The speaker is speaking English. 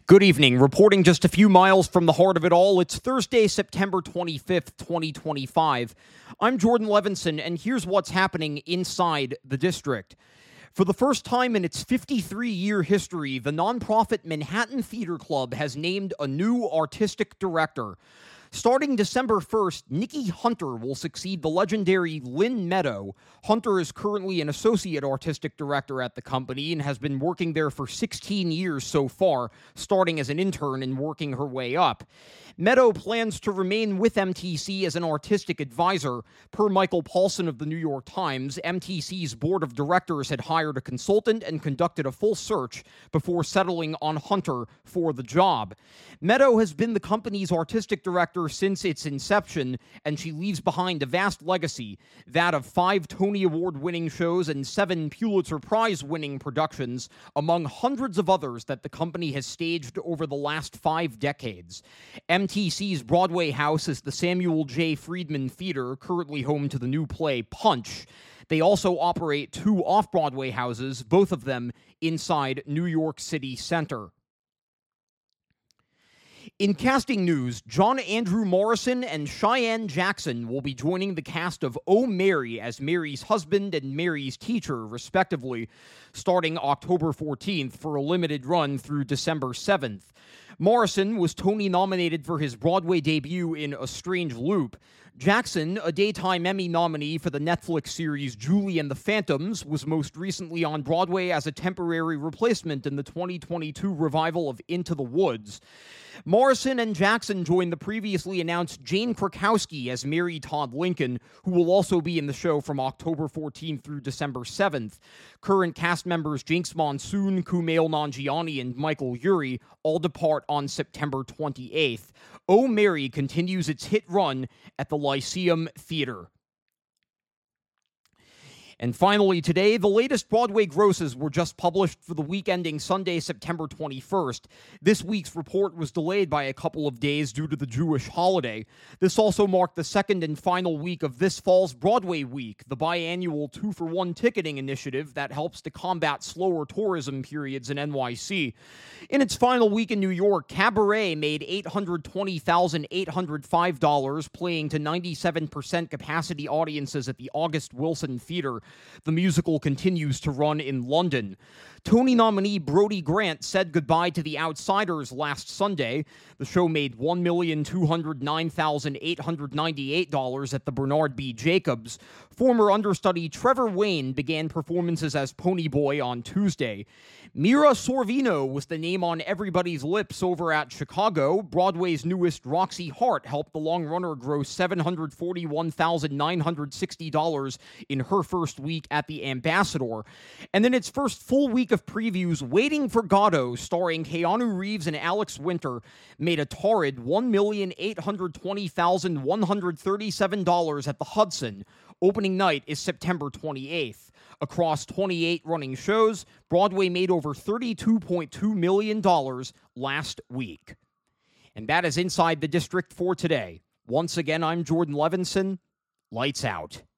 Good evening. Reporting just a few miles from the heart of it all, it's Thursday, September 25th, 2025. I'm Jordan Levinson, and here's what's happening inside the district. For the first time in its 53-year history, the nonprofit Manhattan Theater Club has named a new artistic director. Starting December 1st, Nikki Hunter will succeed the legendary Lynn Meadow. Hunter is currently an associate artistic director at the company and has been working there for 16 years so far, starting as an intern and working her way up. Meadow plans to remain with MTC as an artistic advisor. Per Michael Paulson of the New York Times, MTC's board of directors had hired a consultant and conducted a full search before settling on Hunter for the job. Meadow has been the company's artistic director since its inception, and she leaves behind a vast legacy, that of 5 Tony Award-winning shows and 7 Pulitzer Prize-winning productions, among hundreds of others that the company has staged over the last 5 decades. MTC's Broadway house is the Samuel J. Friedman Theater, currently home to the new play Punch. They also operate 2 off-Broadway houses, both of them inside New York City Center. In casting news, John Andrew Morrison and Cheyenne Jackson will be joining the cast of Oh, Mary as Mary's husband and Mary's teacher, respectively, starting October 14th for a limited run through December 7th. Morrison was Tony-nominated for his Broadway debut in A Strange Loop. Jackson, a Daytime Emmy nominee for the Netflix series Julie and the Phantoms, was most recently on Broadway as a temporary replacement in the 2022 revival of Into the Woods. Morrison and Jackson joined the previously announced Jane Krakowski as Mary Todd Lincoln, who will also be in the show from October 14th through December 7th. Current cast members Jinx Monsoon, Kumail Nanjiani, and Michael Urie all depart on September 28th. Oh, Mary continues its hit run at the Lyceum Theater. And finally today, the latest Broadway grosses were just published for the week ending Sunday, September 21st. This week's report was delayed by a couple of days due to the Jewish holiday. This also marked the second and final week of this fall's Broadway Week, the biannual 2-for-1 ticketing initiative that helps to combat slower tourism periods in NYC. In its final week in New York, Cabaret made $820,805, playing to 97% capacity audiences at the August Wilson Theater. The musical continues to run in London. Tony nominee Brody Grant said goodbye to The Outsiders last Sunday. The show made $1,209,898 at the Bernard B. Jacobs. Former understudy Trevor Wayne began performances as Ponyboy on Tuesday. Mira Sorvino was the name on everybody's lips over at Chicago. Broadway's newest Roxy Hart helped the long runner gross $741,960 in her first week at the Ambassador. And then its first full week of previews, Waiting for Godot, starring Keanu Reeves and Alex Winter, made a torrid $1,820,137 at the Hudson. Opening night is September 28th. Across 28 running shows, Broadway made over $32.2 million last week. And that is Inside the District for today. Once again, I'm Jordan Levinson. Lights out.